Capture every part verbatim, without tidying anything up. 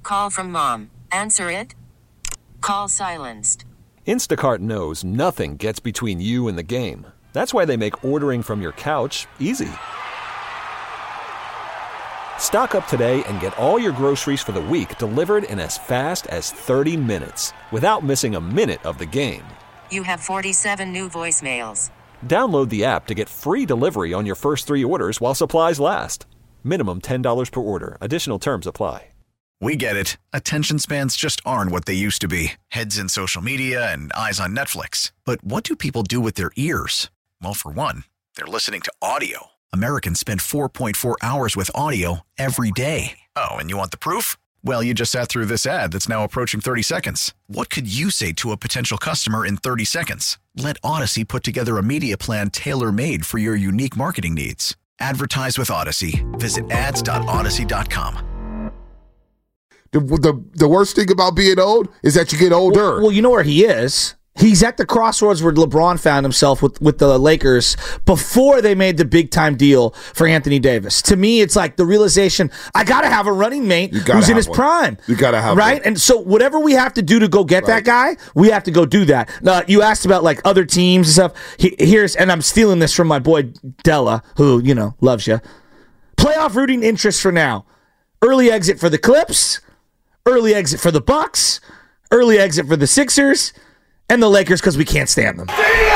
Call from mom. Answer it. Call silenced. Instacart knows nothing gets between you and the game. That's why they make ordering from your couch easy. Stock up today and get all your groceries for the week delivered in as fast as thirty minutes without missing a minute of the game. You have forty-seven new voicemails. Download the app to get free delivery on your first three orders while supplies last. Minimum ten dollars per order. Additional terms apply. We get it. Attention spans just aren't what they used to be. Heads in social media and eyes on Netflix. But what do people do with their ears? Well, for one, they're listening to audio. Americans spend four point four hours with audio every day. Oh, and you want the proof? Well, you just sat through this ad that's now approaching thirty seconds. What could you say to a potential customer in thirty seconds? Let Odyssey put together a media plan tailor-made for your unique marketing needs. Advertise with Odyssey. Visit ads dot odyssey dot com. The, the the worst thing about being old is that you get older. Well, well, you know where he is. He's at the crossroads where LeBron found himself with, with the Lakers before they made the big-time deal for Anthony Davis. To me, it's like the realization, I got to have a running mate who's in his one. prime. You got to have Right? one. And so whatever we have to do to go get Right. that guy, we have to go do that. Now, you asked about like other teams and stuff. He, here's, and I'm stealing this from my boy Della, who, you know, loves you. Playoff rooting interest for now. Early exit for the Clips. Early exit for the Bucks, early exit for the Sixers, and the Lakers because we can't stand them.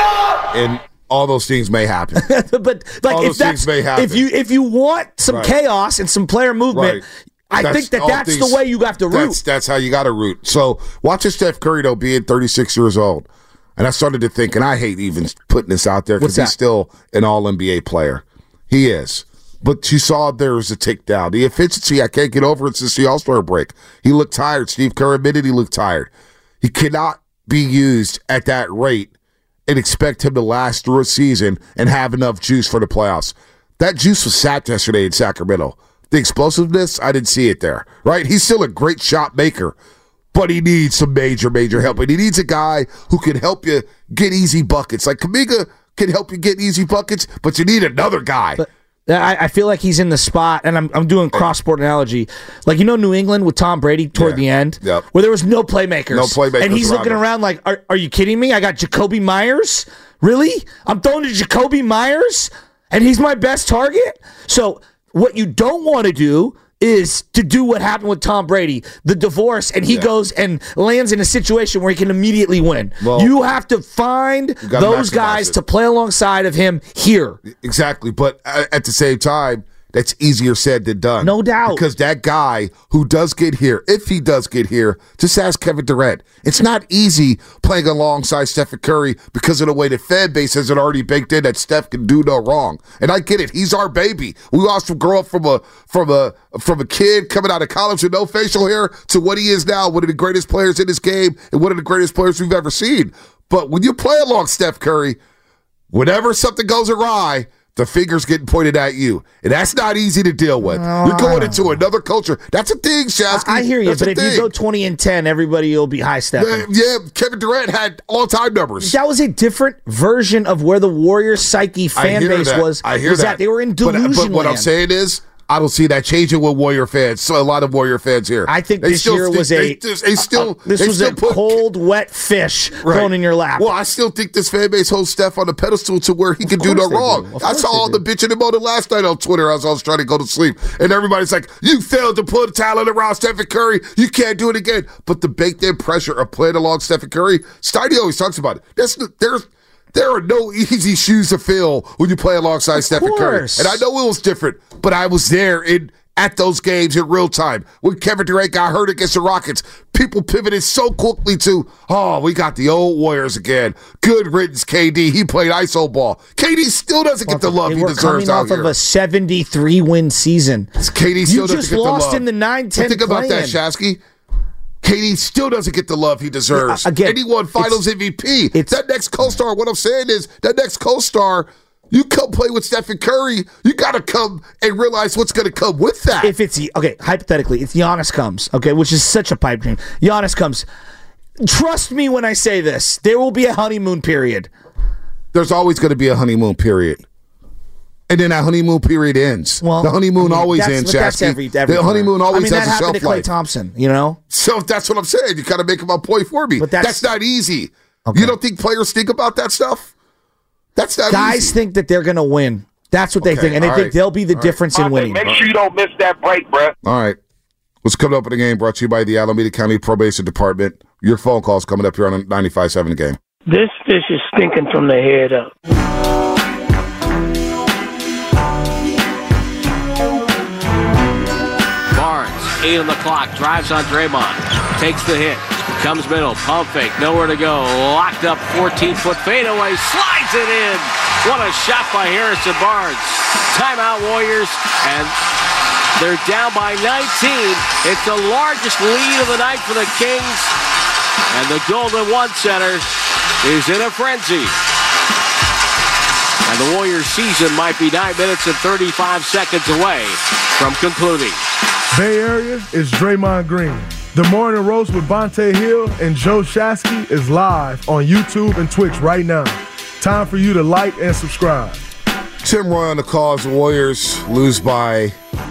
And all those things may happen. But like, all if those that's things may happen. if you if you want some Right. chaos and some player movement, Right. I That's think that all that's things- the way you have to root. That's, that's how you got to root. So watching Steph Curry, though, being thirty-six years old, and I started to think, and I hate even putting this out there What's because that? he's still an all N B A player. He is. But you saw there was a tick down. The efficiency, I can't get over it since the All-Star break. He looked tired. Steve Kerr admitted he looked tired. He cannot be used at that rate and expect him to last through a season and have enough juice for the playoffs. That juice was sapped yesterday in Sacramento. The explosiveness, I didn't see it there, right? He's still a great shot maker, but he needs some major, major help. And he needs a guy who can help you get easy buckets. Like Kuminga can help you get easy buckets, but you need another guy. But I, I feel like he's in the spot, and I'm I'm doing cross-sport analogy. Like, you know New England with Tom Brady toward Yeah. the end? Yep. Where there was no playmakers. No playmakers And he's around looking him. around like, are, are you kidding me? I got Jacoby Myers? Really? I'm throwing to Jacoby Myers? And he's my best target? So what you don't want to do is to do what happened with Tom Brady, the divorce, and he Yeah. goes and lands in a situation where he can immediately win. Well, you have to find gotta those maximize guys it. to play alongside of him here. Exactly, but a- at the same time, that's easier said than done. No doubt. Because that guy who does get here, if he does get here, just ask Kevin Durant. It's not easy playing alongside Stephen Curry because of the way the fan base has it already baked in that Steph can do no wrong. And I get it. He's our baby. We watched him grow up from a from a from a kid coming out of college with no facial hair to what he is now, one of the greatest players in this game and one of the greatest players we've ever seen. But when you play along Steph Curry, whenever something goes awry, the finger's getting pointed at you. And that's not easy to deal with. You're going into another culture. That's a thing, Shasky. I hear you, That's but a if you thing. go twenty and ten, everybody will be high stepping. Yeah, yeah, Kevin Durant had all-time numbers. That was a different version of where the Warriors' psyche I fan hear base that. was. I hear was that. They were in But- delusion But, what I'm land. saying is, I don't see that changing with Warrior fans. So a lot of Warrior fans here. I think They this still year think- was they, a, they, they still, uh, this they was still a put, cold, wet fish Right. thrown in your lap. Well, I still think this fan base holds Steph on the pedestal to where he can do course no they wrong. do. Of I course saw they all do. the bitching and moaning last night on Twitter as I was trying to go to sleep. And everybody's like, you failed to put talent around Stephen Curry. You can't do it again. But the baked-in pressure of playing along Stephen Curry, Steiny always talks about it. There's, there's, there are no easy shoes to fill when you play alongside Stephen Curry. course. And I know it was different, but I was there in at those games in real time. When Kevin Durant got hurt against the Rockets, people pivoted so quickly to, oh, we got the old Warriors again. Good riddance, K D. He played I S O ball. K D still doesn't get the love They he were deserves coming out off here. of a seventy-three win season. K D still You doesn't just get the lost love. in the nine ten But think about that, play-in. Shasky. K D still doesn't get the love he deserves. Yeah, again, and he won Finals it's- M V P. it's- That next co-star, what I'm saying is, that next co-star, you come play with Stephen Curry, you got to come and realize what's going to come with that. If it's, okay, hypothetically, if Giannis comes, okay, which is such a pipe dream. Giannis comes. Trust me when I say this. There will be a honeymoon period. There's always going to be a honeymoon period. And then that honeymoon period ends. Well, the honeymoon I mean, always that's, ends, that's Shasky. every, every The honeymoon always I mean, has that a happened shelf to Klay life. Thompson, you know? So that's what I'm saying. You got to make my point for me. But that's, that's- not easy. Okay. You don't think players think about that stuff? That's not Guys easy. think that they're going to win. That's what they Okay, think. And they all think right. they'll be the All difference in winning. Make sure you don't miss that break, bro. All right. What's coming up in the game brought to you by the Alameda County Probation Department. Your phone call's coming up here on ninety-five point seven The Game. This fish is stinking from the head up. Barnes, eight on the clock, drives on Draymond, takes the hit, comes middle, pump fake, nowhere to go, locked up, fourteen-foot fadeaway, slides it in. What a shot by Harrison Barnes. Timeout Warriors, and they're down by nineteen. It's the largest lead of the night for the Kings, and the Golden One Center is in a frenzy. And the Warriors' season might be nine minutes and thirty-five seconds away from concluding. Bay Area is Draymond Green. The Morning Roast with Bonte Hill and Joe Shasky is live on YouTube and Twitch right now. Time for you to like and subscribe. Tim Roy on the call as the Warriors lose by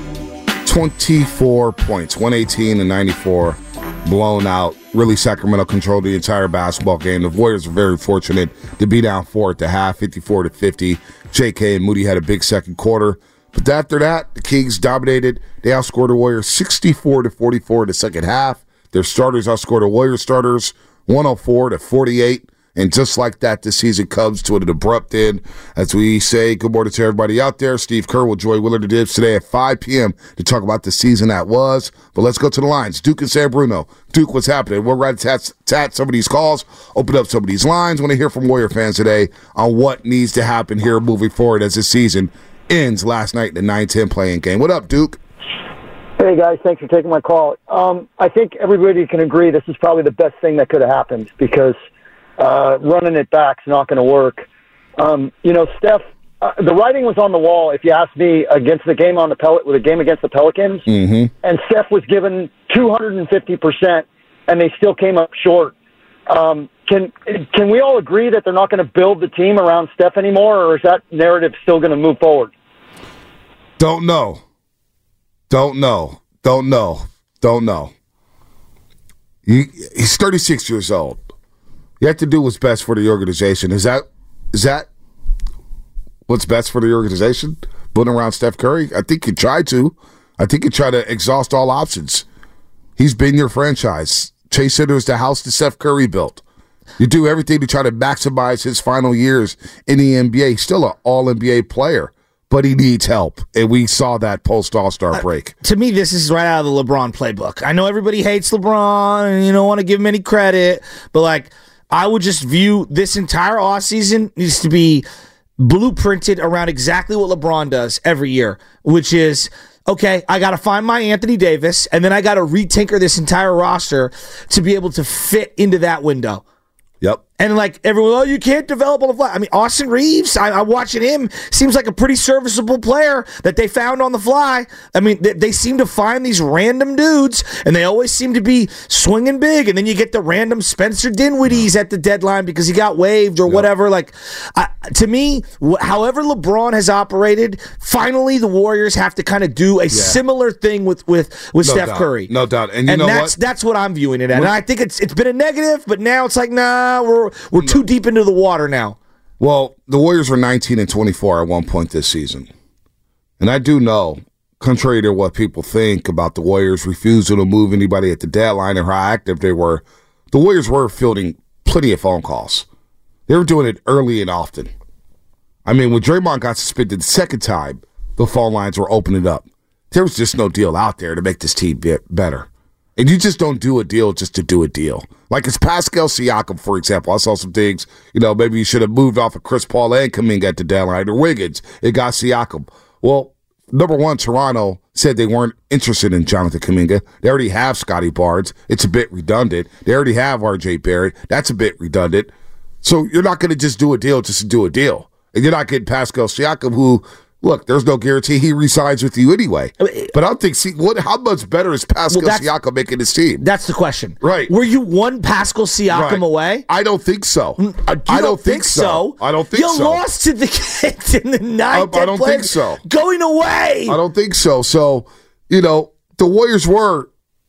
twenty-four points, one eighteen to ninety-four, blown out. Really, Sacramento controlled the entire basketball game. The Warriors were very fortunate to be down four at the half, fifty-four to fifty. J K and Moody had a big second quarter. But after that, the Kings dominated. They outscored the Warriors sixty-four to forty-four in the second half. Their starters outscored the Warriors starters one oh four to forty-eight. And just like that, this season comes to an abrupt end. As we say good morning to everybody out there. Steve Kerr will join Willard and Dibs today at five p.m. to talk about the season that was. But let's go to the lines. Duke and San Bruno. Duke, what's happening? We're right to tat some of these calls, open up some of these lines. Want to hear from Warrior fans today on what needs to happen here moving forward as this season ends last night in the nine ten playing game. What up, Duke? Hey, guys. Thanks for taking my call. Um, I think everybody can agree this is probably the best thing that could have happened because uh, running it back is not going to work. Um, you know, Steph, uh, the writing was on the wall, if you ask me, against the game on the Pel- with a game against the Pelicans. Mm-hmm. And Steph was given two hundred fifty percent, and they still came up short. Um, can can we all agree that they're not going to build the team around Steph anymore, or is that narrative still going to move forward? Don't know. Don't know. Don't know. Don't know. He, he's thirty-six years old. You have to do what's best for the organization. Is that is that what's best for the organization? Building around Steph Curry? I think you try to. I think you try to exhaust all options. He's been your franchise. Chase Center is the house that Steph Curry built. You do everything to try to maximize his final years in the N B A. He's still an all N B A player, but he needs help, and we saw that post-All-Star break. Uh, to me, this is right out of the LeBron playbook. I know everybody hates LeBron, and you don't want to give him any credit, but, like, I would just view this entire offseason needs to be blueprinted around exactly what LeBron does every year, which is, okay, I got to find my Anthony Davis, and then I got to retinker this entire roster to be able to fit into that window. Yep. And like everyone, oh, you can't develop on the fly. I mean, Austin Reeves, I, I'm watching him, seems like a pretty serviceable player that they found on the fly. I mean, they, they seem to find these random dudes, and they always seem to be swinging big. And then you get the random Spencer Dinwiddie's at the deadline because he got waived or yep. whatever. Like, I, to me, wh- however LeBron has operated, finally the Warriors have to kind of do a yeah. similar thing with with, with no Steph doubt. Curry. No doubt. And you and know that's, what? That's what I'm viewing it at. And I think it's it's been a negative, but now it's like, nah, we're we're too deep into the water now. Well, the Warriors were nineteen and twenty-four at one point this season. And I do know, contrary to what people think about the Warriors' refusal to move anybody at the deadline or how active they were, the Warriors were fielding plenty of phone calls. They were doing it early and often. I mean, when Draymond got suspended the second time, the phone lines were opening up. There was just no deal out there to make this team better. And you just don't do a deal just to do a deal. Like it's Pascal Siakam, for example. I saw some things, you know, maybe you should have moved off of Chris Paul and Kuminga at the deadline, or Wiggins. It got Siakam. Well, number one, Toronto said they weren't interested in Jonathan Kuminga. They already have Scotty Barnes. It's a bit redundant. They already have R J Barrett. That's a bit redundant. So you're not going to just do a deal just to do a deal. And you're not getting Pascal Siakam, who Look, there's no guarantee he resigns with you anyway. But I don't think, see, what, how much better is Pascal Well, Siakam making his team? That's the question. Right. Were you one Pascal Siakam Right. away? I don't think so. You I don't don't think think so? so. I don't think you so. You lost to the Kings in the ninth. I, I don't think so. Going away. I don't think so. So, you know, the Warriors were,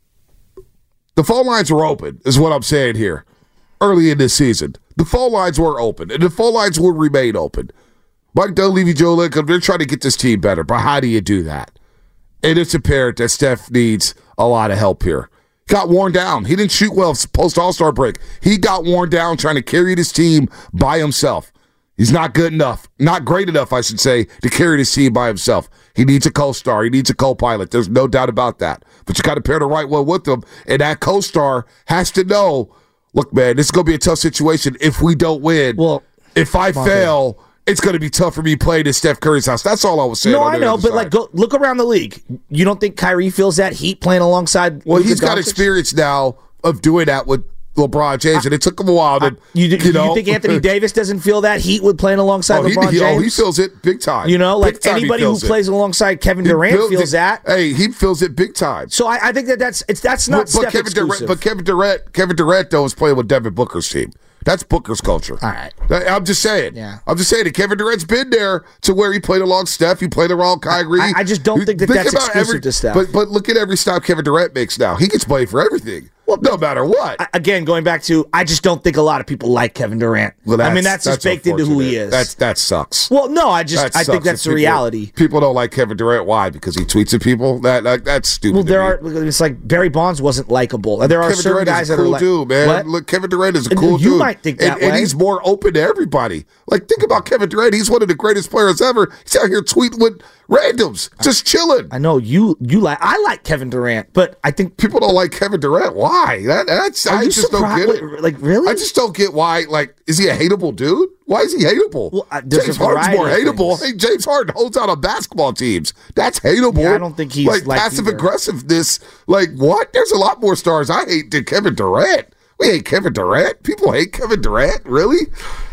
the phone lines were open, is what I'm saying here, early in this season. The phone lines were open, and the phone lines will remain open. Mike Dunleavy, Joe Lincoln, they're trying to get this team better, but how do you do that? And it's apparent that Steph needs a lot of help here. Got worn down. He didn't shoot well post All-Star break. He got worn down trying to carry this team by himself. He's not good enough, not great enough, I should say, to carry this team by himself. He needs a co-star. He needs a co-pilot. There's no doubt about that. But you got to pair the right one with him, and that co-star has to know, look, man, this is going to be a tough situation if we don't win. Well, if I fail, it's going to be tough for me playing at Steph Curry's house. That's all I was saying. No, on I the know, other but side. like, go look around the league. You don't think Kyrie feels that heat playing alongside? Well, Luka he's got Doncic? experience now of doing that with LeBron James, and it took him a while to, I, you, you, you, know. you think Anthony Davis doesn't feel that heat with playing alongside oh, he, LeBron he, James? Oh, he feels it big time. You know, like Big time he anybody who feels it. plays alongside Kevin He Durant feels feels it. that. Hey, he feels it big time. So I, I think that that's it's that's not but, Steph but Kevin exclusive. Durant, but Kevin Durant, Kevin Durant though is playing with Devin Booker's team. That's Booker's culture. All right. I'm just saying. Yeah. I'm just saying that Kevin Durant's been there to where he played along Steph. He played around Kyrie. I, I just don't think that Think that's about exclusive every, to Steph. But but look at every stop Kevin Durant makes now. He gets played for everything. Well, no matter what. I, again, going back to, I just don't think a lot of people like Kevin Durant. Well, I mean, that's, just baked into who he is. That's that sucks. Well, no, I just That I think sucks. that's If the people- reality. People don't like Kevin Durant. Why? Because he tweets at people. That like, that's stupid. Well, to there me. are. It's like Barry Bonds wasn't likable. There are Kevin certain Durant guys is a that cool are like, dude, man. What? Look, Kevin Durant is a And cool you dude. might think and, that and way. he's more open to everybody. Like, think about Kevin Durant. He's one of the greatest players ever. He's out here tweeting with randoms, just chilling. I know you. You like. I like Kevin Durant, but I think People don't like Kevin Durant. Why? That, that's Are I you just don't surprised? get it. Wait, like, really? I just don't get why. Like, is he a hateable dude? Why is he hateable? Well, uh, there's James a Harden's variety more of hateable. things. Hey, James Harden holds out on basketball teams. That's hateable. Yeah, I don't think he's like liked passive either. aggressiveness. Like what? There's a lot more stars I hate than Kevin Durant. We hate Kevin Durant. People hate Kevin Durant. Really?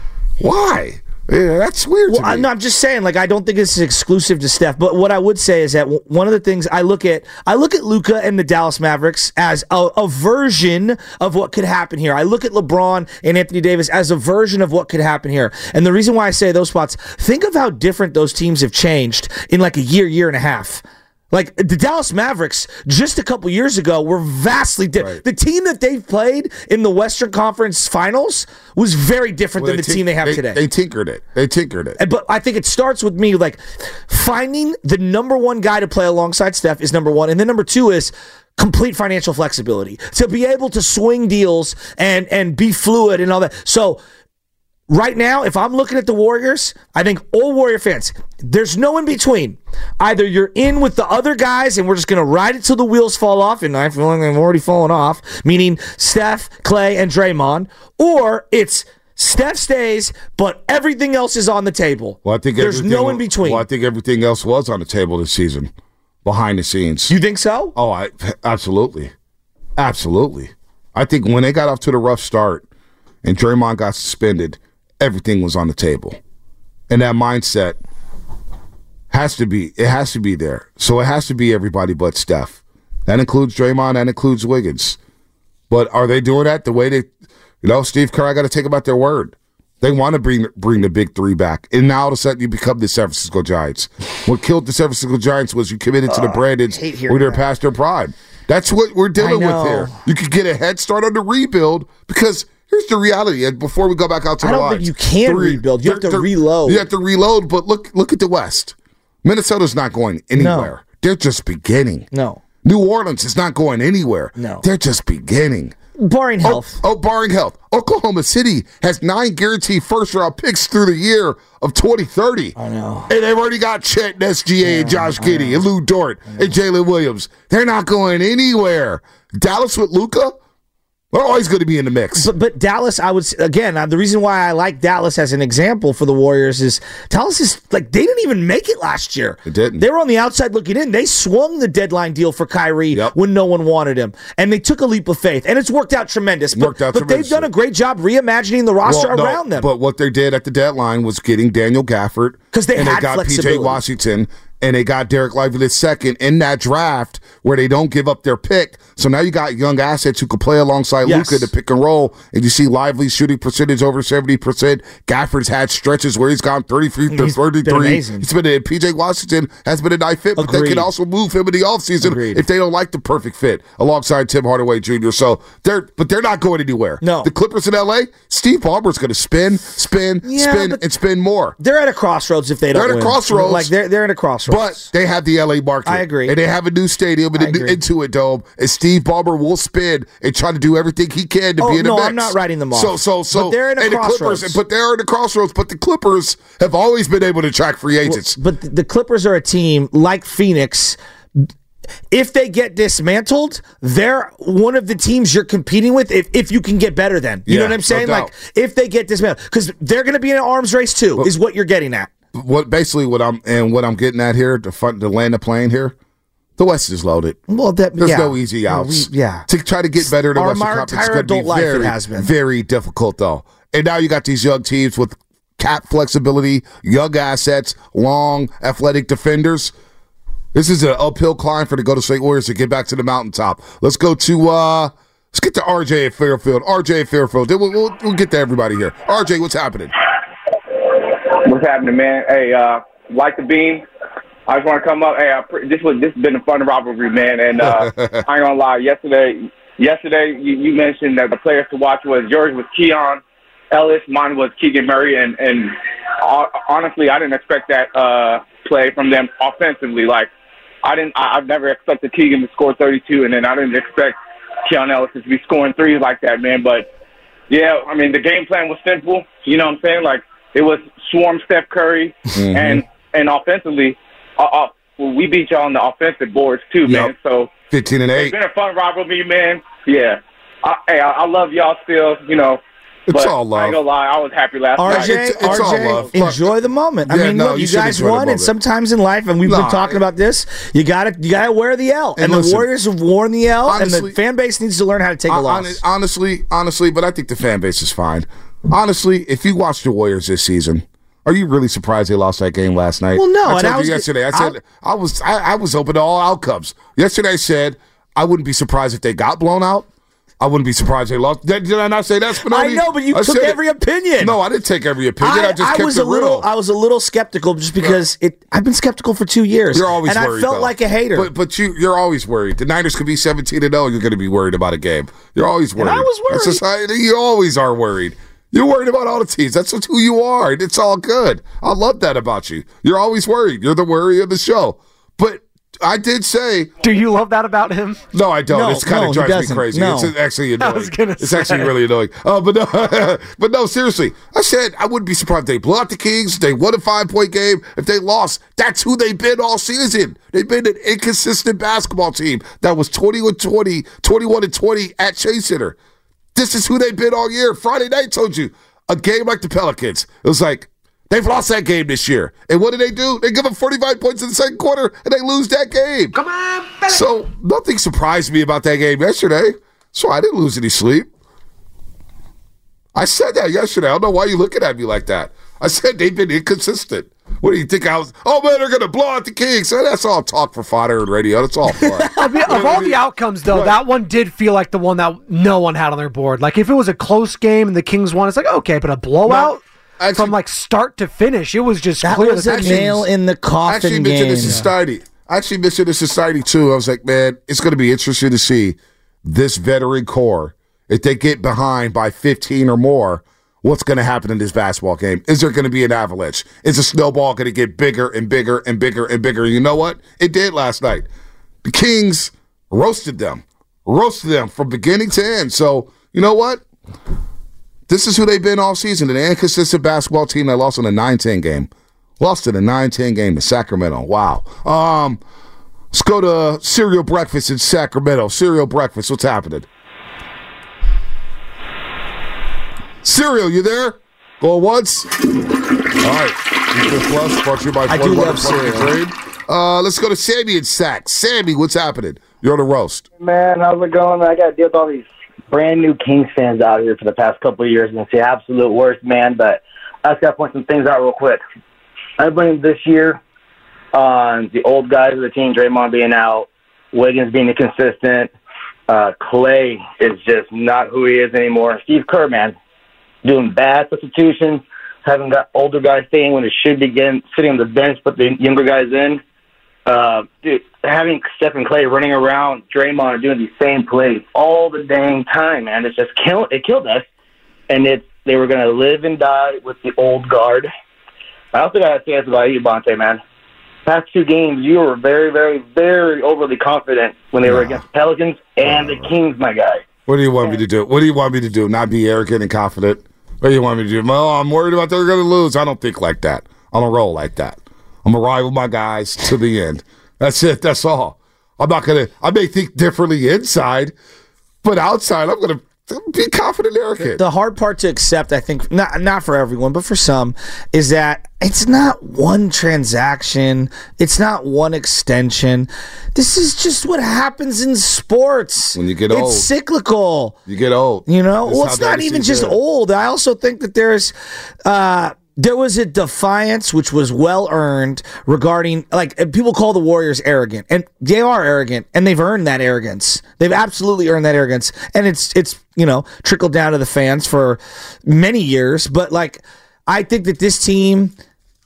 Why? Yeah, that's weird Well, to me. I'm, no, I'm just saying, like, I don't think this is exclusive to Steph. But what I would say is that w- one of the things I look at, I look at Luka and the Dallas Mavericks as a, a version of what could happen here. I look at LeBron and Anthony Davis as a version of what could happen here. And the reason why I say those spots, think of how different those teams have changed in like a year, year and a half. Like, the Dallas Mavericks, just a couple years ago, were vastly different. Right. The team that they played in the Western Conference Finals was very different Well, than the tink- team they have they, today. They tinkered it. They tinkered it. And- But I think it starts with me, like, finding the number one guy to play alongside Steph is number one. And then number two is complete financial flexibility. To be able to swing deals and, and be fluid and all that. So right now, if I'm looking at the Warriors, I think all Warrior fans, there's no in between. Either you're in with the other guys and we're just going to ride it till the wheels fall off, and I feel like they've already fallen off, meaning Steph, Clay, and Draymond, or it's Steph stays, but everything else is on the table. Well, I think there's everything- no in between. Well, I think everything else was on the table this season, behind the scenes. You think so? Oh, I absolutely, absolutely. I think when they got off to the rough start and Draymond got suspended, everything was on the table, and that mindset has to be. It has to be there. So it has to be everybody but Steph. That includes Draymond. That includes Wiggins. But are they doing that the way they? You know, Steve Kerr, I got to take them at their word. They want to bring bring the big three back, and now all of a sudden you become the San Francisco Giants. What killed the San Francisco Giants was you committed to the Brandons hate hearing when they're that. past their prime. That's what we're dealing I with know. here. You could get a head start on the rebuild because here's the reality. And before we go back out to I the don't think lines, you can the re- rebuild. You have they're- to they're- reload. You have to reload. But look, look at the West. Minnesota's not going anywhere. They're just beginning. No. New Orleans is not going anywhere. No. They're just beginning. Barring Oh, health. oh, barring health. Oklahoma City has nine guaranteed first-round picks through the year of twenty thirty. I know. And they've already got Chet and S G A and Josh Giddey and Lou Dort and Jalen Williams. They're not going anywhere. Dallas with Luka, They're always going to be in the mix. But, but Dallas, I would again. The reason why I like Dallas as an example for the Warriors is Dallas is like they didn't even make it last year. They didn't. They were on the outside looking in. They swung the deadline deal for Kyrie Yep. when no one wanted him, and they took a leap of faith, and it's worked out tremendous. But, Worked out but they've tremendously. done a great job reimagining the roster Well, no, around them. But what they did at the deadline was getting Daniel Gafford 'Cause they and had they got P J flexibility. Washington and they got Derek Lively the second in that draft where they don't give up their pick. So now you got young assets who can play alongside Yes. Luka to pick and roll, and you see Lively's shooting percentage over seventy percent. Gafford's had stretches where he's gone thirty-three to He's been thirty-three. amazing. He's been a, P J Washington has been a nice fit, but they Agreed. can also move him in the offseason Agreed. if they don't like the perfect fit alongside Tim Hardaway Junior So they're but they're not going anywhere. No. The Clippers in L A, Steve Ballmer's going to spin, spin, Yeah, spin, but- and spin more. They're at a crossroads if they don't They're at a win. crossroads. Like they're they're at a crossroads. But they have the L A market. I agree. And they have a new stadium and I a new agree. Intuit Dome. And Steve Ballmer will spin and try to do everything he can to Oh, be in the no, mix. I'm not writing them off. So, so, so. But they're in a and the crossroads. Clippers, but they're in a crossroads. But the Clippers have always been able to attract free agents. But the Clippers are a team like Phoenix. If they get dismantled, they're one of the teams you're competing with if, if you can get better then. You Yeah, know what I'm saying? no Like, doubt. if they get dismantled. Because they're going to be in an arms race too, is what you're getting at. What basically what I'm and what I'm getting at here to fund to land the plane here. The West is loaded. Well, that, There's yeah. no easy outs. We- yeah. To try to get better in the Our- Western our Conference is entire going to be adult life it very, has been. very difficult, though. And now you got these young teams with cap flexibility, young assets, long, athletic defenders. This is an uphill climb for the Golden State Warriors to get back to the mountaintop. Let's go to, uh, let's get to R J at Fairfield. R J at Fairfield. Then we'll, we'll, we'll get to everybody here. R J, what's happening? What's happening, man? Hey, uh, like the beam. I just want to come up. Hey, I pre- this was this has been a fun rivalry, man. And uh, I ain't gonna lie. Yesterday, yesterday you, you mentioned that the players to watch was yours was Keon Ellis, mine was Keegan Murray, and and uh, honestly, I didn't expect that uh, play from them offensively. Like I didn't. I, I've never expected Keegan to score thirty-two, and then I didn't expect Keon Ellis to be scoring threes like that, man. But yeah, I mean the game plan was simple. You know what I'm saying? Like it was swarm Steph Curry, Mm-hmm. and and offensively. Uh, uh, well, we beat y'all on the offensive boards too, man. Yep. So fifteen and it's eight. been a fun rivalry, man. Yeah. I, hey, I, I love y'all still, you know. It's but all love. I ain't gonna lie, I was happy last R night. J, it's- it's all R J, love. enjoy the moment. I Yeah, mean, no, look, you you should guys enjoy the won, and moment. sometimes in life, and we've Nah, been talking I- about this, you got to you got to wear the L, and, And the listen, Warriors have worn the L, and honestly- the fan base needs to learn how to take a Hon- loss. Honestly, honestly, but I think the fan base is fine. Honestly, if you watch the Warriors this season, are you really surprised they lost that game last night? Well, no, I and told I you was- yesterday. I said I was I, I was open to all outcomes. Yesterday, I said I wouldn't be surprised if they got blown out. I wouldn't be surprised they lost. Did, did I not say that, Spinelli? I know, but you I took said it. every opinion. No, I didn't take every opinion. I, I, just I kept was it a little, real. I was a little skeptical just because it. I've been skeptical for two years. You're always and worried, I felt though. like a hater. But but you you're always worried. The Niners could be seventeen and zero. You're going to be worried about a game. You're always worried. I was That's worried. society. You always are worried. You're worried about all the teams. That's who you are. And it's all good. I love that about you. You're always worried. You're the worry of the show. But I did say Do you love that about him? no. I don't. No, it's kind no, of he drives me doesn't. crazy. No. It's actually annoying. I was gonna it's say. actually really annoying. Oh, but no, but no. Seriously, I said I wouldn't be surprised if they blew out the Kings. If they won a five point game. If they lost, that's who they've been all season. They've been an inconsistent basketball team that was twenty and twenty, twenty-one and twenty at Chase Center. This is who they've been all year. Friday night told you a game like the Pelicans. It was like. They've lost that game this year. And what do they do? They give up forty-five points in the second quarter, and they lose that game. Come on, baby. So nothing surprised me about that game yesterday. So I didn't lose any sleep. I said that yesterday. I don't know why you're looking at me like that. I said they've been inconsistent. What do you think I was? Oh, man, they're going to blow out the Kings. So that's all talk for fodder and radio. That's all fun. I mean, of all the outcomes, though, Right. that one did feel like the one that no one had on their board. Like, if it was a close game and the Kings won, it's like, okay, but a blowout actually- from, like, start to finish, it was just that clear. was that a the nail Kings- in the I coffin actually mentioned game. this in society. I actually mentioned this in society, too. I was like, man, it's going to be interesting to see this veteran core. If they get behind by fifteen or more, what's going to happen in this basketball game? Is there going to be an avalanche? Is the snowball going to get bigger and bigger and bigger and bigger? You know what? It did last night. The Kings roasted them. Roasted them from beginning to end. So, you know what? This is who they've been all season. An inconsistent basketball team that lost in a nine ten game. Lost in a nine ten game to Sacramento. Wow. Um, let's go to cereal breakfast in Sacramento. Cereal breakfast. What's happening? Serial, you there? Going once? All right. Defense Plus, brought to you by I do love Serial. Uh, let's go to Sammy and Sack. Sammy, what's happening? You're on the roast. Man, how's it going? I got to deal with all these brand new Kings fans out here for the past couple of years, and it's the absolute worst, man. But I just got to point some things out real quick. I blame this year on the old guys of the team, Draymond being out, Wiggins being inconsistent. Uh, Clay is just not who he is anymore. Steve Kerr, man, doing bad substitutions, having got older guys staying when it should be getting, sitting on the bench, put the younger guys in. Uh, dude, having Stephen Clay running around Draymond doing these same plays all the dang time, man, it's just kill, it killed us. And it's they were going to live and die with the old guard. I also got to say this about you, Bonte, man. Past two games, you were very, very, very overly confident when they were against the Pelicans and the Kings, my guy. What do you want me to do? What do you want me to do? Not be arrogant and confident? What do you want me to do? Oh, I'm worried about they're going to lose. I don't think like that. I don't roll like that. I'm going to ride with my guys to the end. That's it. That's all. I'm not going to – I may think differently inside, but outside I'm going to be confident and arrogant. The hard part to accept, I think, not not for everyone, but for some, is that it's not one transaction. It's not one extension. This is just what happens in sports. When you get old. It's cyclical. You get old. You know? That's well, how it's not even just good. old. I also think that there's uh, there was a defiance which was well earned regarding, like, people call the Warriors arrogant, and they are arrogant, and they've earned that arrogance. They've absolutely earned that arrogance, and it's it's you know trickled down to the fans for many years. But like, I think that this team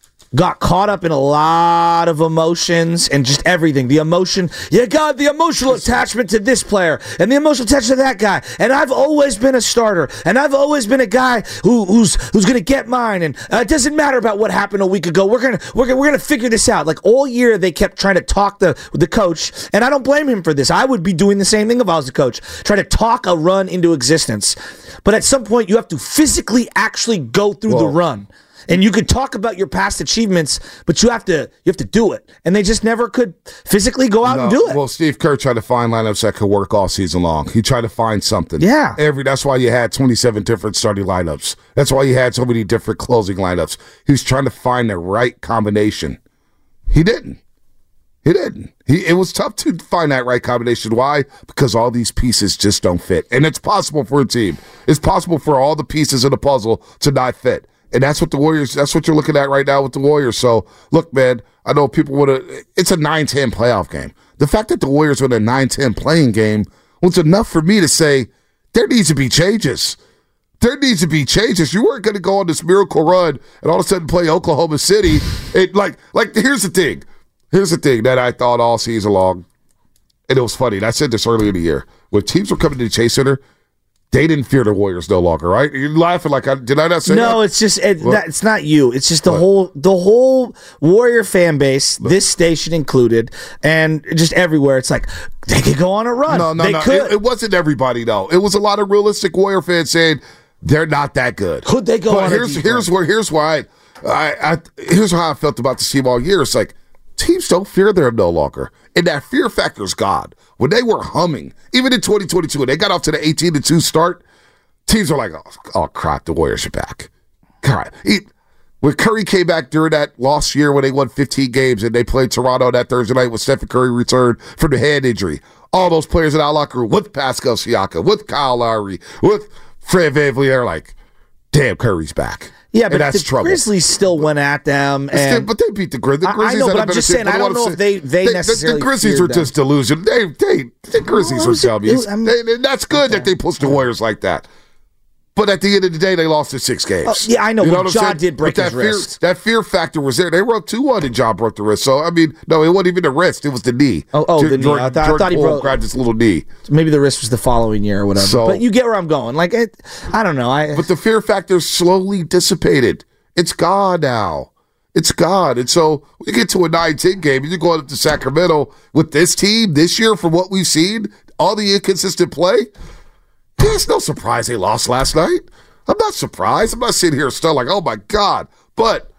got caught up in a lot of emotions and just everything. The emotion, you got the emotional attachment to this player and the emotional attachment to that guy. And I've always been a starter, and I've always been a guy who, who's who's going to get mine. And uh, it doesn't matter about what happened a week ago. We're gonna we're gonna, we're gonna figure this out. Like, all year they kept trying to talk the the coach, and I don't blame him for this. I would be doing the same thing if I was the coach, trying to talk a run into existence. But at some point, you have to physically actually go through Whoa. the run. And you could talk about your past achievements, but you have to you have to do it. And they just never could physically go out No, and do it. Well, Steve Kerr tried to find lineups that could work all season long. He tried to find something. Yeah. Every that's why you had twenty-seven different starting lineups. That's why you had so many different closing lineups. He was trying to find the right combination. He didn't. He didn't. He, it was tough to find that right combination. Why? Because all these pieces just don't fit. And it's possible for a team. It's possible for all the pieces of the puzzle to not fit. And that's what the Warriors, that's what you're looking at right now with the Warriors. So, look, man, I know people want to, it's a nine ten playoff game. The fact that the Warriors were in a nine ten playing game was enough for me to say there needs to be changes. There needs to be changes. You weren't going to go on this miracle run and all of a sudden play Oklahoma City. It like, like here's the thing. Here's the thing that I thought all season long, and it was funny, and I said this earlier in the year. When teams were coming to the Chase Center, they didn't fear the Warriors no longer, right? You're laughing like I did. I not say no, that? it's just it, What? that, it's not you. It's just the What? whole the whole Warrior fan base, this station included, and just everywhere. It's like they could go on a run. No, no, they no. could. It, it wasn't everybody though. It was a lot of realistic Warrior fans saying they're not that good. Could they go But on a here's deep here's run? where here's why I, I, I here's how I felt about the team all year. It's like teams don't fear them no longer, and that fear factor's gone. When they were humming, even in twenty twenty-two, when they got off to the eighteen to two start. Teams are like, oh, oh crap, the Warriors are back. God. He, when Curry came back during that lost year when they won fifteen games and they played Toronto that Thursday night when Stephen Curry returned from the hand injury, all those players in our locker room with Pascal Siakam, with Kyle Lowry, with Fred VanVleet, they're like, damn, Curry's back. Yeah, And but that's the trouble. Grizzlies still went at them, It's still- and but they beat the Grizzlies. The I- I Grizzlies know, had but a I'm better just team. saying, But I don't wanna know say- if they- they the- necessarily The Grizzlies feared were them. just delusional. They, they, the Grizzlies Well, it were was a- dummies. it- I'm- They- and that's good that they pushed the Warriors like that. But at the end of the day, they lost in six games. Oh, yeah, I know, You but what I'm Ja saying? did break But that his fear, wrist. That fear factor was there. They were up two one and Ja broke the wrist. So, I mean, no, it wasn't even the wrist. It was the knee. Oh, oh, Jordan, the knee. Jordan, I thought- I Jordan thought he Poole broke- grabbed his little knee. maybe the wrist was the following year or whatever. So- but you get where I'm going. Like, it, I don't know. I But the fear factor slowly dissipated. It's gone now. It's gone. And so when you get to a nine ten game and you're going up to Sacramento with this team this year from what we've seen, all the inconsistent play, yeah, it's no surprise they lost last night. I'm not surprised. I'm not sitting here still like, oh, my God. But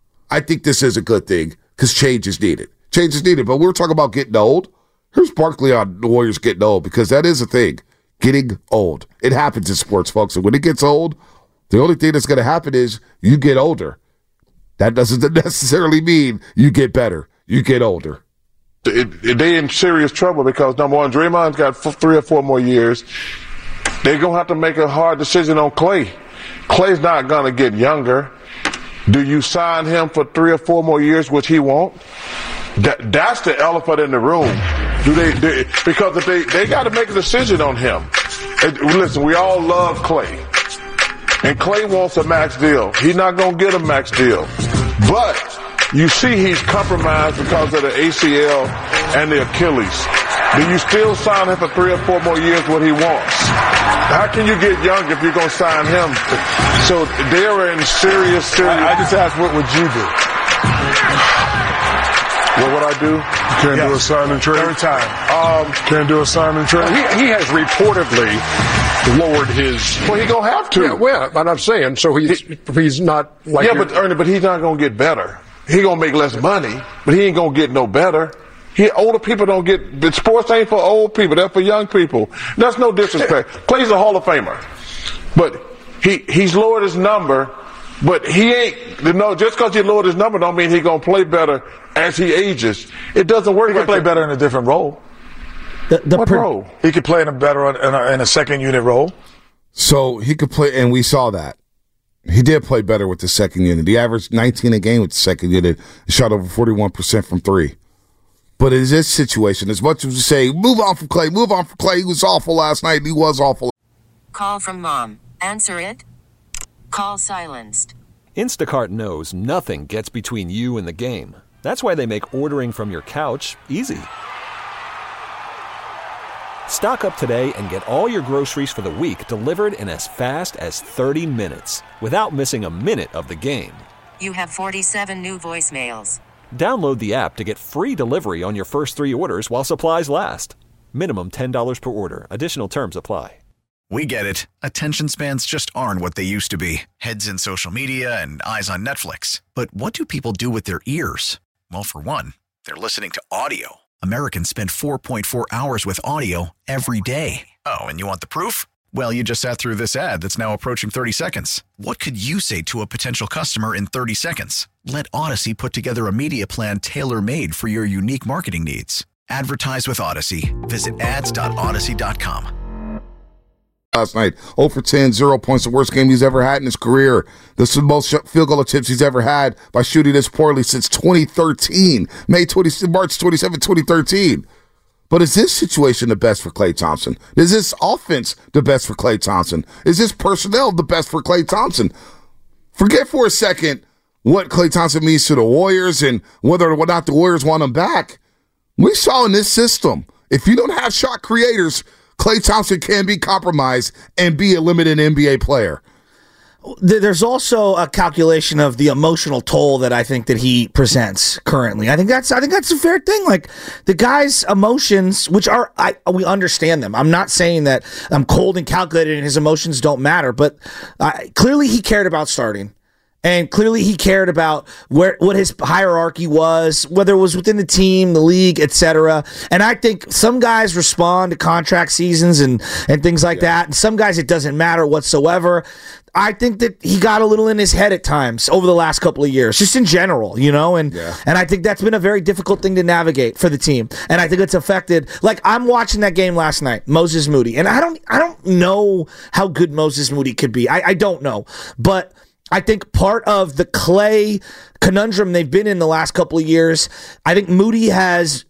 I think this is a good thing because change is needed. Change is needed. But we were talking about getting old. Here's Barkley on the Warriors getting old because that is a thing. Getting old. It happens in sports, folks. And when it gets old, The only thing that's going to happen is you get older. That doesn't necessarily mean you get better. You get older. It, it, they in serious trouble because, number one, Draymond's got f- three or four more years. They're going to have to make a hard decision on Klay. Klay's not going to get younger. Do you sign him for three or four more years, which he won't? That, that's the elephant in the room. Do they, they because if they, they got to make a decision on him. And, listen, we all love Klay. And Klay wants a max deal. He's not going to get a max deal. But you see he's compromised because of the A C L and the Achilles. Do you still sign him for three or four more years what he wants? How can you get young if you're going to sign him? So they're in serious, serious... I, I just asked, what would you do? What would I do? You can't yes. do a sign and trade? Third time. Um, can't do a sign and trade? He, he has reportedly lowered his... Well, he going to have to. Yeah, well, but I'm saying, so he's, he, he's not like... Yeah, but Ernie, but he's not going to get better. He going to make less money, but he ain't going to get no better. He, older people don't get, but sports ain't for old people, they're for young people. That's no disrespect. Klay's a Hall of Famer. But he, he's lowered his number, but he ain't, you know, just because he lowered his number don't mean he's going to play better as he ages. It doesn't work. He can like play that. better in a different role. The, the what per- role? He could play in a better, in a, in a second unit role. So he could play, and we saw that. He did play better with the second unit. He averaged nineteen a game with the second unit and shot over forty-one percent from three. But in this situation, as much as we say, move on from Klay, move on from Klay, he was awful last night, he was awful. Call from mom. Answer it. Call silenced. Instacart knows nothing gets between you and the game. That's why they make ordering from your couch easy. Stock up today and get all your groceries for the week delivered in as fast as thirty minutes without missing a minute of the game. You have forty-seven new voicemails. Download the app to get free delivery on your first three orders while supplies last. Minimum ten dollars per order. Additional terms apply. We get it. Attention spans just aren't what they used to be. Heads in social media and eyes on Netflix. But what do people do with their ears? Well, for one, they're listening to audio. Americans spend four point four hours with audio every day. Oh, and you want the proof? Well, you just sat through this ad that's now approaching thirty seconds. What could you say to a potential customer in thirty seconds? Let Odyssey put together a media plan tailor-made for your unique marketing needs. Advertise with Odyssey. Visit ads dot odyssey dot com. Last night, zero for ten, zero points, the worst game he's ever had in his career. This is the most field goal attempts he's ever had by shooting this poorly since twenty thirteen. May twentieth, March twenty-seventh, twenty thirteen. But is this situation the best for Klay Thompson? Is this offense the best for Klay Thompson? Is this personnel the best for Klay Thompson? Forget for a second what Klay Thompson means to the Warriors and whether or not the Warriors want him back. We saw in this system, if you don't have shot creators, Klay Thompson can be compromised and be a limited N B A player. There's also a calculation of the emotional toll that I think that he presents currently. I think that's I think that's a fair thing. Like the guy's emotions, which are I we understand them. I'm not saying that I'm cold and calculated and his emotions don't matter, but uh, clearly he cared about starting. And clearly he cared about where what his hierarchy was, whether it was within the team, the league, et cetera. And I think some guys respond to contract seasons and, and things like yeah. that. And some guys, it doesn't matter whatsoever. I think that he got a little in his head at times over the last couple of years, just in general, you know, and yeah. and I think that's been a very difficult thing to navigate for the team. And I think it's affected. Like I'm watching that game last night, Moses Moody, and I don't I don't know how good Moses Moody could be. I, I don't know, but I think part of the Klay conundrum they've been in the last couple of years, I think Moody has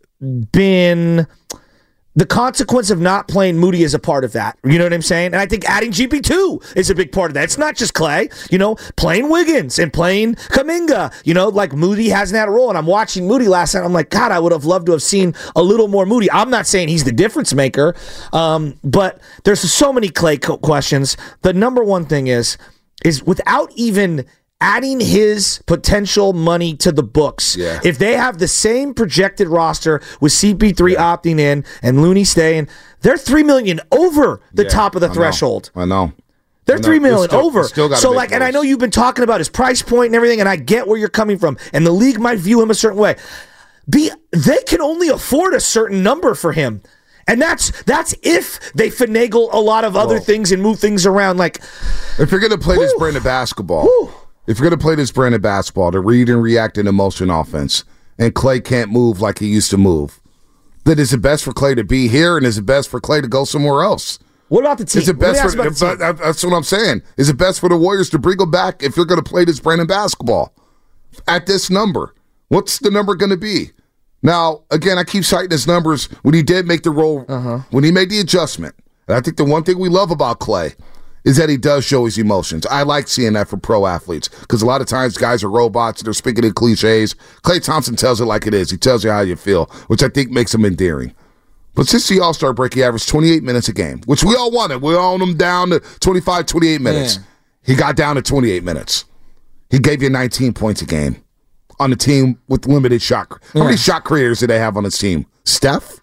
been the consequence of not playing Moody is a part of that. You know what I'm saying? And I think adding G P two is a big part of that. It's not just Klay, you know, playing Wiggins and playing Kuminga, you know, like Moody hasn't had a role. And I'm watching Moody last night. I'm like, God, I would have loved to have seen a little more Moody. I'm not saying he's the difference maker, um, but there's so many Klay co- questions. The number one thing is, is without even adding his potential money to the books, yeah. if they have the same projected roster with C P three yeah. opting in and Looney staying, they're three million dollars over the yeah, top of the I throreshold. Know. I know. They're I know. three million still, over. Still so like, and I know you've been talking about his price point and everything, and I get where you're coming from, and the league might view him a certain way. Be they can only afford a certain number for him. And that's that's if they finagle a lot of other Whoa. things and move things around. Like, if you're going to play whew, this brand of basketball, whew. if you're going to play this brand of basketball, to read and react in emotion offense, and Klay can't move like he used to move, then is it best for Klay to be here, and is it best for Klay to go somewhere else? What about the team? Is it best What for, do you ask about the but that's what I'm saying. Is it best for the Warriors to bring him back if you're going to play this brand of basketball at this number? What's the number going to be? Now, again, I keep citing his numbers when he did make the role, uh-huh. when he made the adjustment. And I think the one thing we love about Klay is that he does show his emotions. I like seeing that for pro athletes because a lot of times guys are robots and they're speaking in cliches. Klay Thompson tells it like it is. He tells you how you feel, which I think makes him endearing. But since the All-Star break, he averaged twenty-eight minutes a game, which we all wanted. We all wanted him down to twenty-five, twenty-eight minutes. Man. He got down to twenty-eight minutes. He gave you nineteen points a game on a team with limited shot. How yeah. many shot creators did they have on his team? Steph?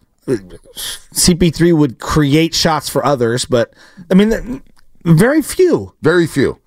C P three would create shots for others, but, I mean, very few. Very few.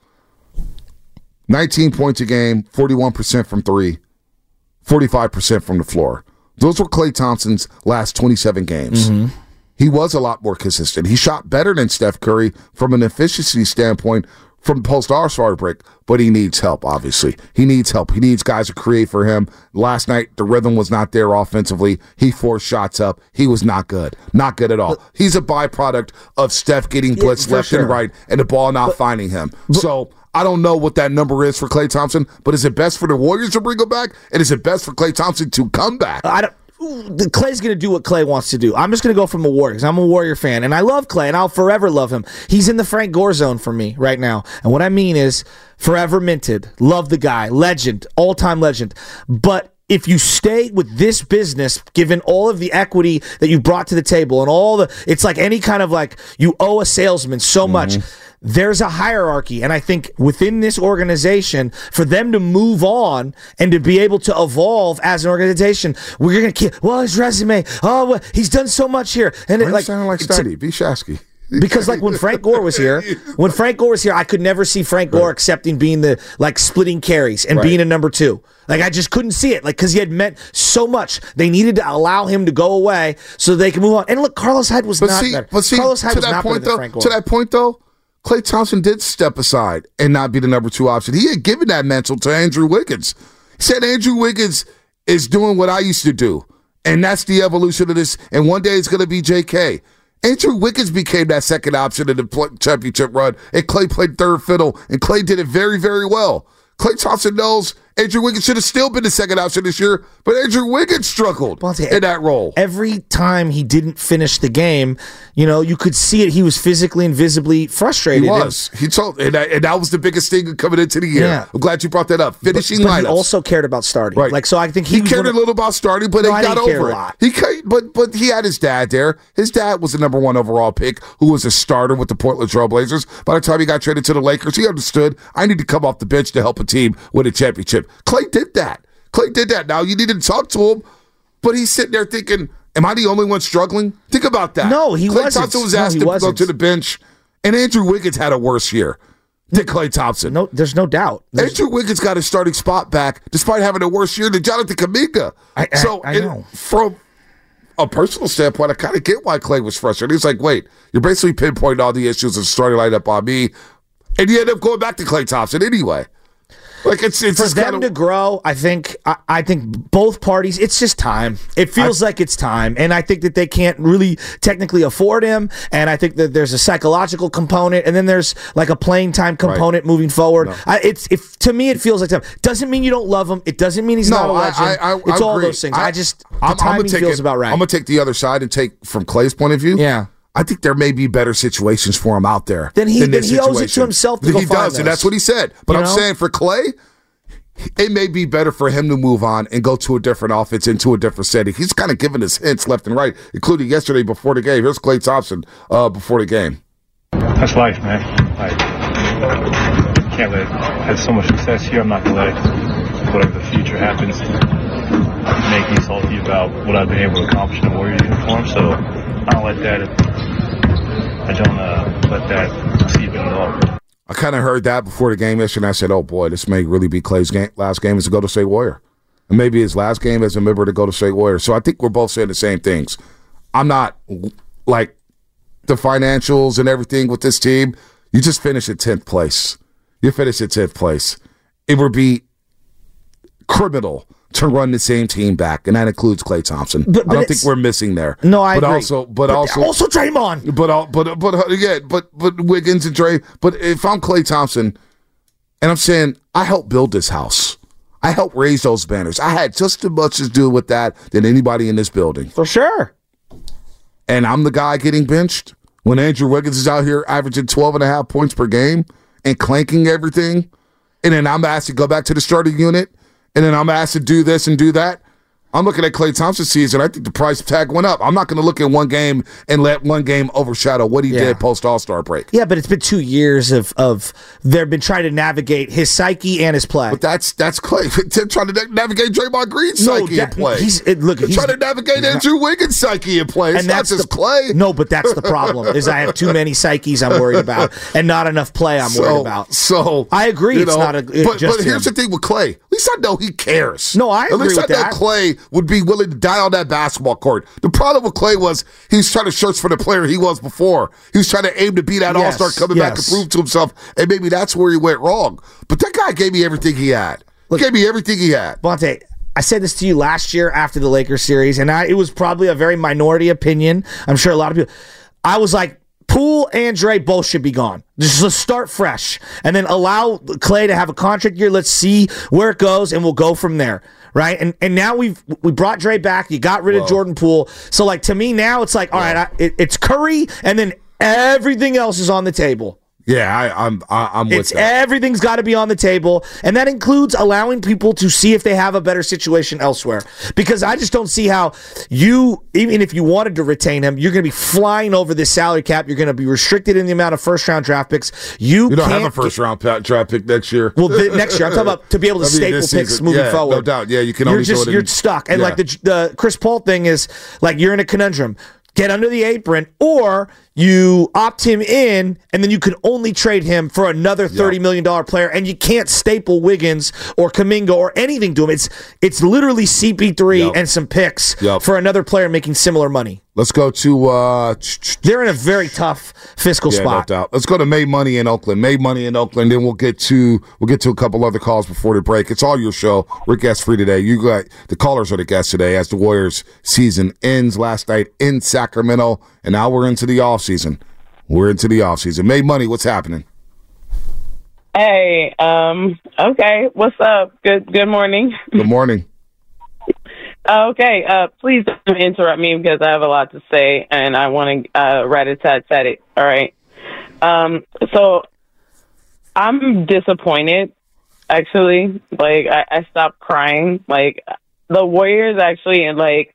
nineteen points a game, forty-one percent from three, forty-five percent from the floor. Those were Klay Thompson's last twenty-seven games. Mm-hmm. He was a lot more consistent. He shot better than Steph Curry from an efficiency standpoint from post-All-Star break, but he needs help, obviously. He needs help. He needs guys to create for him. Last night, the rhythm was not there offensively. He forced shots up. He was not good. Not good at all. But, he's a byproduct of Steph getting blitzed yeah, left sure. and right and the ball not but, finding him. But, so I don't know what that number is for Klay Thompson, but is it best for the Warriors to bring him back? And is it best for Klay Thompson to come back? I don't. Klay's going to do what Klay wants to do. I'm just going to go from a Warrior because I'm a Warrior fan, and I love Klay, and I'll forever love him. He's in the Frank Gore zone for me right now, and what I mean is forever minted. Love the guy. Legend. All-time legend. But if you stay with this business, given all of the equity that you brought to the table and all the, it's like any kind of like you owe a salesman so mm-hmm. much. There's a hierarchy, and I think within this organization, for them to move on and to be able to evolve as an organization, we're going to keep, well, his resume, oh, well, he's done so much here. And Why it, like, sounding like Steady, be Shasky. Because like when Frank Gore was here, when Frank Gore was here, I could never see Frank Gore right. accepting being the, like, splitting carries and right. being a number two. Like, I just couldn't see it, like, because he had meant so much. They needed to allow him to go away so they can move on. And look, Carlos Hyde was but not see, better. But see, Carlos Hyde to was that not point, better though, than Frank Gore. To that point, though, Klay Thompson did step aside and not be the number two option. He had given that mantle to Andrew Wiggins. He said Andrew Wiggins is doing what I used to do, and that's the evolution of this, and one day it's going to be J K. Andrew Wiggins became that second option in the championship run, and Klay played third fiddle, and Klay did it very, very well. Klay Thompson knows Andrew Wiggins should have still been the second option this year, but Andrew Wiggins struggled well, in that role. Every time he didn't finish the game, you know, you could see it. He was physically and visibly frustrated. He was. He told, and that, and that was the biggest thing coming into the year. Yeah. I'm glad you brought that up. Finishing but, but lineups. he also cared about starting. Right. Like, so I think he, he cared gonna, a little about starting, but no, he I got didn't care over a it. lot. He, but but he had his dad there. His dad was the number one overall pick, who was a starter with the Portland Trailblazers. By the time he got traded to the Lakers, he understood I need to come off the bench to help a team win a championship. Klay did that. Klay did that. Now, you need to talk to him, but he's sitting there thinking, am I the only one struggling? Think about that. No, he Klay wasn't. Thompson was No, asked he to wasn't. go to the bench, and Andrew Wiggins had a worse year than Klay Thompson. No, there's no doubt. There's, Andrew Wiggins got his starting spot back despite having a worse year than Jonathan Kuminga. I, I, so I know. It, from a personal standpoint, I kind of get why Klay was frustrated. He's like, wait, you're basically pinpointing all the issues of the starting lineup on me, and you end up going back to Klay Thompson anyway. Like it's, it's for them kinda... to grow. I think I, I think both parties. It's just time. It feels I, like it's time, and I think that they can't really technically afford him. And I think that there's a psychological component, and then there's like a playing time component right. moving forward. No. I, it's if to me it feels like time. Doesn't mean you don't love him. It doesn't mean he's no, not a legend. I, I, I, it's I all agree. those things. I, I just the I'm, timing I'm feels it, about right. I'm gonna take the other side and take from Klay's point of view. Yeah. I think there may be better situations for him out there. Then he, than then this he situation. owes it to himself to he go does, find and those. that's what he said. But you I'm know? saying for Klay, it may be better for him to move on and go to a different offense, into a different setting. He's kind of giving us hints left and right, including yesterday before the game. Here's Klay Thompson uh, before the game. That's life, man. Like, can't let. I had so much success here. I'm not gonna let whatever the future happens make me salty about what I've been able to accomplish in a Warrior uniform. So I don't let that. I don't uh, let that seep in at all. I kind of heard that before the game yesterday, and I said, oh, boy, this may really be Klay's game, last game as a Golden State Warrior. And maybe his last game as a member of the Golden State Warriors. So I think we're both saying the same things. I'm not like the financials and everything with this team, you just finish at tenth place. You finish at tenth place. It would be criminal to run the same team back, and that includes Klay Thompson. But- but I don't it's- think we're missing there. No, I but agree. Also, but, But also, also Draymond. But all, but but uh, yeah, but but Wiggins and Dre. But if I'm Klay Thompson, and I'm saying I helped build this house, I helped raise those banners. I had just as much to do with that than anybody in this building, for sure. And I'm the guy getting benched when Andrew Wiggins is out here averaging twelve and a half points per game and clanking everything. And then I'm asked to go back to the starting unit. And then I'm asked to do this and do that. I'm looking at Klay Thompson's season. I think the price tag went up. I'm not going to look at one game and let one game overshadow what he Yeah. did post All-Star break. Yeah, but it's been two years of of they've been trying to navigate his psyche and his play. But that's that's Klay. They're trying to na- navigate Draymond Green's No, psyche that- and play. he's- it- look, They're he's- trying to navigate Andrew Wiggins' psyche and play. It's and not that's just the Klay. No, but that's the problem. Is I have too many psyches I'm worried about, and not enough play I'm So- worried about. So I agree. you It's know, not a it, but, just but here's him. the thing with Klay. At least I know he cares. No, I At agree least with I know that. Klay would be willing to die on that basketball court. The problem with Klay was he was trying to search for the player he was before. He was trying to aim to be that Yes, all-star coming back and yes. prove to himself, and maybe that's where he went wrong. But that guy gave me everything he had. He gave me everything he had. Bonte, I said this to you last year after the Lakers series, and I, it was probably a very minority opinion. I'm sure a lot of people. I was like, Poole and Dre both should be gone. Just let's start fresh, and then allow Klay to have a contract year. Let's see where it goes, and we'll go from there. Right, and and now we've we brought Dre back. You got rid Whoa. of Jordan Poole, so like to me now it's like all right, I, it, it's Curry, and then everything else is on the table. Yeah, I, I'm I, I'm with It's that. everything's got to be on the table, and that includes allowing people to see if they have a better situation elsewhere. Because I just don't see how you, even if you wanted to retain him, you're going to be flying over this salary cap. You're going to be restricted in the amount of first round draft picks. You, You don't can't have a first round pa- draft pick next year. Well, th- next year I'm talking about to be able to I mean, staple this picks season, moving yeah, forward. No doubt. Yeah, you can you're only just do it. you're in- stuck, and yeah. like the the Chris Paul thing is like you're in a conundrum. Get under the apron, or you opt him in, and then you can only trade him for another thirty million dollar player, and you can't staple Wiggins or Kuminga or anything to him. It's it's literally C P three Yep. and some picks Yep. for another player making similar money. Let's go to uh They're in a very tough fiscal yeah, spot. no doubt. Let's go to Made Money in Oakland. Made Money in Oakland. Then we'll get to we'll get to a couple other calls before the break. It's all your show. We're guest free today. You got the callers are the guests today as the Warriors season ends last night in Sacramento, and now we're into the off season. We're into the off season. Made Money. What's happening? Hey, um, okay, what's up? Good, good morning. Good morning. Okay, uh, please don't interrupt me because I have a lot to say and I want to uh, rat-a-tat-tat it. All right. Um, so I'm disappointed. Actually, like I, I stopped crying. Like the Warriors actually, like,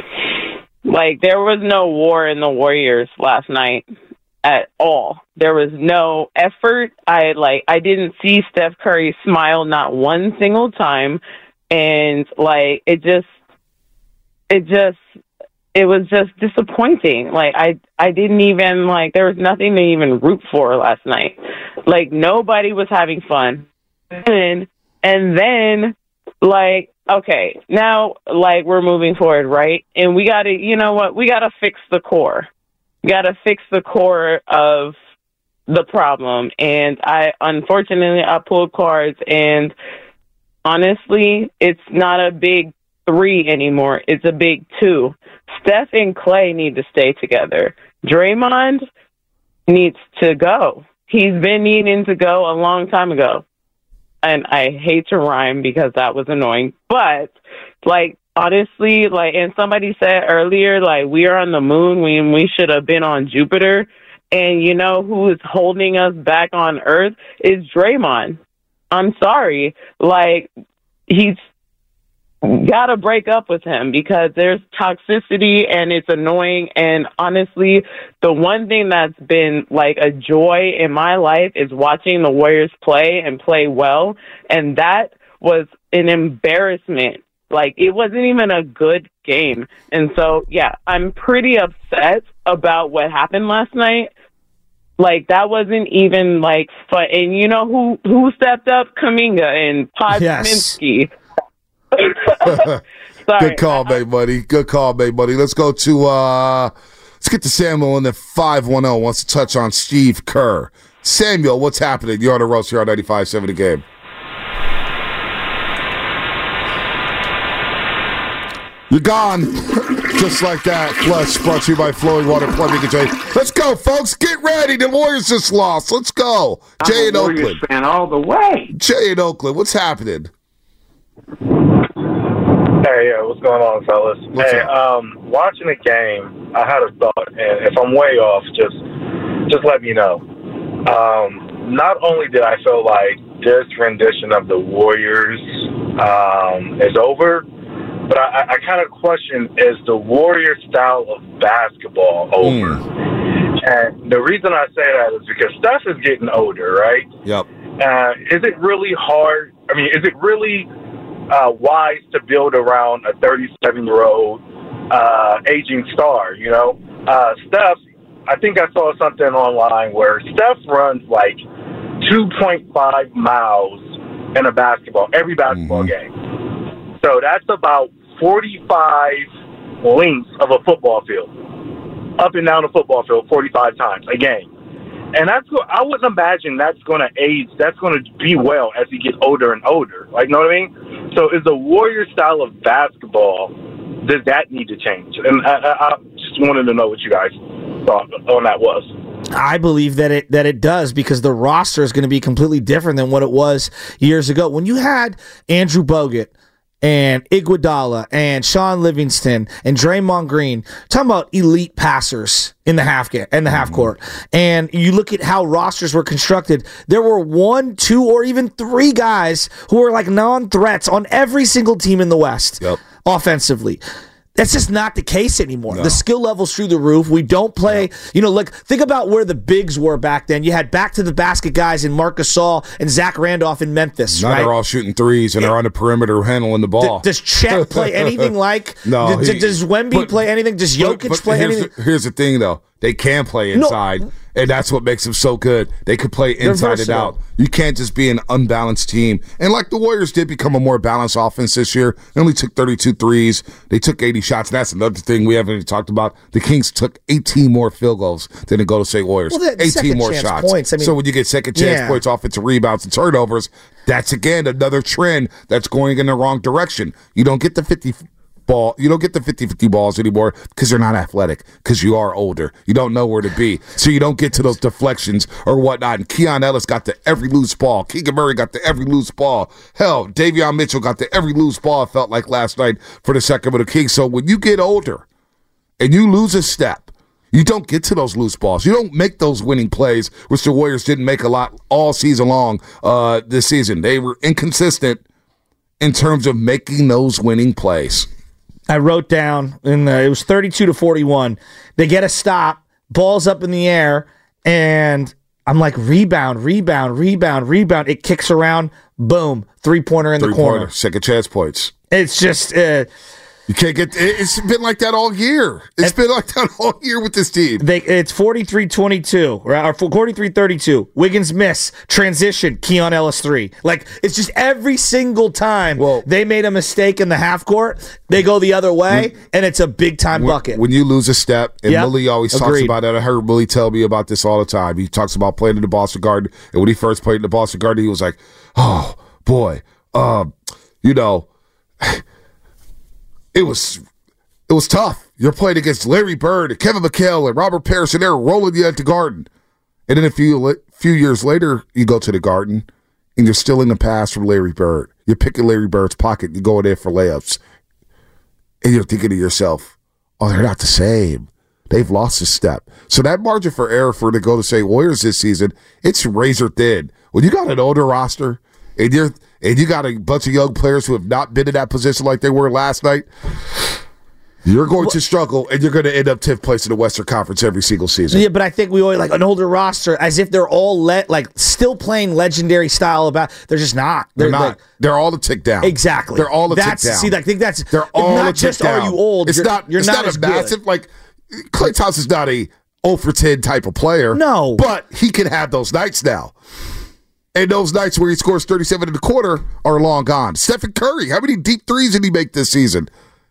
like there was no war in the Warriors last night at all. There was no effort. I like I didn't see Steph Curry smile not one single time, and like it just, it just, it was just disappointing. Like I, I didn't even like there was nothing to even root for last night. Like nobody was having fun, and and then like okay now like we're moving forward, right? And we got to you know what we got to fix the core. We got to fix the core of the problem. And I, unfortunately, I pulled cards, and honestly, it's not a big three anymore. It's a big two. Steph and Klay need to stay together. Draymond needs to go. He's been needing to go a long time ago. And I hate to rhyme because that was annoying. But, like, honestly, like, and somebody said earlier, like, we are on the moon when we should have been on Jupiter. And you know who is holding us back on Earth is Draymond. I'm sorry. Like, he's got to break up with him because there's toxicity and it's annoying. And honestly, the one thing that's been like a joy in my life is watching the Warriors play and play well. And that was an embarrassment. Like, it wasn't even a good game. And so, yeah, I'm pretty upset about what happened last night. Like, that wasn't even, like, fun. And you know who, who stepped up? Kuminga and Podziemski. Sorry. Good call, Made Money. Good call, Made Money. Let's go to uh, let's get to Samuel in the five one zero. Wants to touch on Steve Kerr. Samuel, what's happening? You're on the roast here on ninety-five point seven The Game. You're gone. Just like that. Flush brought to you by Flowing Water Plumbing and Jay. Let's go, folks. Get ready. The Warriors just lost. Let's go. I'm Jay in a Warriors Oakland. fan all the way. Jay in Oakland. What's happening? Hey, yeah, what's going on, fellas? What's hey, up? um, watching the game, I had a thought, and if I'm way off, just just let me know. Um, not only did I feel like this rendition of the Warriors um, is over, but I, I kind of question, is the Warrior style of basketball over? Mm. And the reason I say that is because Steph is getting older, right? Yep. Uh, is it really hard? I mean, is it really uh, wise to build around a thirty-seven-year-old uh, aging star, you know? Uh, Steph, I think I saw something online where Steph runs like two point five miles in a basketball, every basketball mm-hmm. game. So that's about forty-five lengths of a football field, up and down the football field forty-five times a game. And that's I wouldn't imagine that's going to age, that's going to be well as he gets older and older. Like, you know what I mean? So is the Warrior style of basketball, does that need to change? And I, I, I just wanted to know what you guys thought on that was. I believe that it that it does, because the roster is going to be completely different than what it was years ago. When you had Andrew Bogut and Iguodala and Sean Livingston and Draymond Green, talking about elite passers in the half ga- in the half court, and you look at how rosters were constructed, there were one, two, or even three guys who were like non-threats on every single team in the West yep. offensively. That's just not the case anymore. No. The skill level's through the roof. We don't play, yeah. you know, look, think about where the bigs were back then. You had back to the basket guys in Marc Gasol and Zach Randolph in Memphis. Now right? they're all shooting threes and yeah. they're on the perimeter handling the ball. D- does Chet play anything like? No. D- he, does Wemby but, play anything? Does Jokic but, but play here's anything? The, here's the thing, though. They can play inside, no. and that's what makes them so good. They could play inside and out. You can't just be an unbalanced team. And like the Warriors did become a more balanced offense this year. They only took thirty-two threes. They took eighty shots. And that's another thing we haven't even talked about. The Kings took eighteen more field goals than the Golden State Warriors. Well, the, eighteen more shots. Points. I mean, so when you get second chance yeah. points, offensive rebounds, and turnovers, that's, again, another trend that's going in the wrong direction. You don't get the fifty ball. You don't get the fifty-fifty balls anymore because you're not athletic, because you are older. You don't know where to be. So you don't get to those deflections or whatnot. And Keon Ellis got to every loose ball. Keegan Murray got to every loose ball. Hell, Davion Mitchell got to every loose ball, it felt like last night for the Sacramento Kings. So when you get older and you lose a step, you don't get to those loose balls. You don't make those winning plays, which the Warriors didn't make a lot all season long uh, this season. They were inconsistent in terms of making those winning plays. I wrote down, in the, it was thirty-two to forty-one. They get a stop, ball's up in the air, and I'm like, rebound, rebound, rebound, rebound. It kicks around, boom, three-pointer in the corner. Second chance points. It's just... Uh, You can't get. It's been like that all year. It's been like that all year with this team. They, it's forty-three twenty-two, right? Or forty-three thirty-two. Wiggins miss, transition, Keon Ellis three. Like, it's just every single time well, they made a mistake in the half court, they go the other way, when, and it's a big time when, bucket. When you lose a step, and yep, Willie always agreed. talks about that. I heard Willie tell me about this all the time. He talks about playing in the Boston Garden, and when he first played in the Boston Garden, he was like, "Oh boy, um, you know." It was it was tough. You're playing against Larry Bird and Kevin McHale and Robert Parrish, and they're rolling you at the Garden. And then a few few years later, you go to the Garden, and you're still in the pass from Larry Bird. You're picking Larry Bird's pocket. You go in there for layups. And you're thinking to yourself, oh, they're not the same. They've lost a step. So that margin for error for the Golden State Warriors this season, it's razor thin. When you got an older roster, and you're and you got a bunch of young players who have not been in that position like they were last night, you're going well, to struggle, and you're going to end up tenth place in the Western Conference every single season. Yeah, but I think we always like an older roster as if they're all let like still playing legendary style. About they're just not. They're, they're not. Like, they're all a tick down. Exactly. They're all a that's, tick down. See, I think that's they're all not a tick just down. Are you old? It's you're, not. You're it's not, not a massive good. like. Klay Thompson's not a oh for ten type of player. No, but he can have those nights now. And those nights where he scores thirty-seven in the quarter are long gone. Stephen Curry, how many deep threes did he make this season?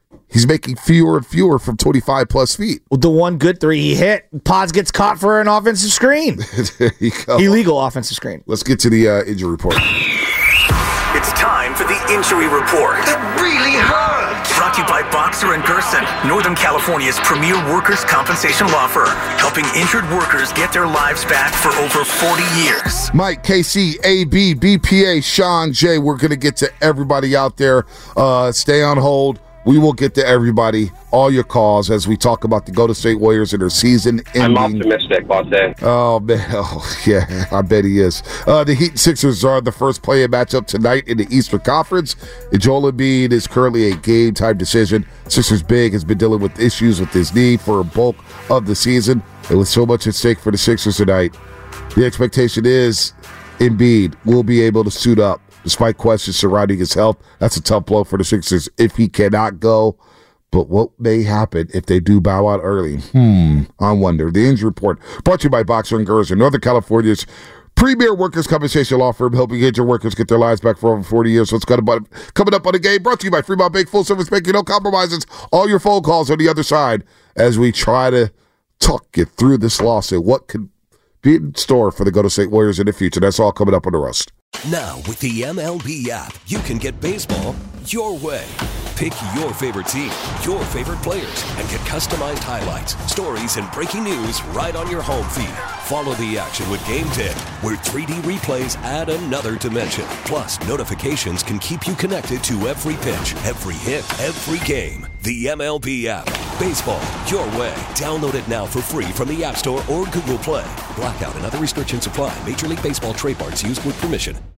He's making fewer and fewer from twenty-five plus feet. Well, the one good three he hit, Pods gets caught for an offensive screen. There you go. Illegal offensive screen. Let's get to the uh, injury report. It's time for the injury report. That really hurts. Brought to you by Boxer and Gerson, Northern California's premier workers' compensation law firm, helping injured workers get their lives back for over forty years. Mike, K C, A B, B P A, Sean, Jay, we're going to get to everybody out there. Uh, stay on hold. We will get to everybody, all your calls, as we talk about the Golden State Warriors and their season ending. I'm optimistic, Bonte. Oh, man. Oh, yeah, I bet he is. Uh, the Heat and Sixers are the first play-in matchup tonight in the Eastern Conference. And Joel Embiid is currently a game-time decision. Sixers big has been dealing with issues with his knee for a bulk of the season. And with so much at stake for the Sixers tonight, the expectation is Embiid will be able to suit up. Despite questions surrounding his health, that's a tough blow for the Sixers if he cannot go. But what may happen if they do bow out early? Hmm, I wonder. The injury report brought to you by Boxer and Gerson, Northern California's premier workers' compensation law firm, helping injured workers get their lives back for over forty years. So it's coming up on the game. Brought to you by Fremont Bank, full service banking, no compromises. All your phone calls on the other side as we try to talk you through this lawsuit. What could be in store for the Golden State Warriors in the future? That's all coming up on the Roast. Now, with the M L B app, you can get baseball your way. Pick your favorite team, your favorite players, and get customized highlights, stories, and breaking news right on your home feed. Follow the action with Game ten, where three D replays add another dimension. Plus, notifications can keep you connected to every pitch, every hit, every game. The M L B app. Baseball your way. Download it now for free from the App Store or Google Play. Blackout and other restrictions apply. Major League Baseball trademarks used with permission.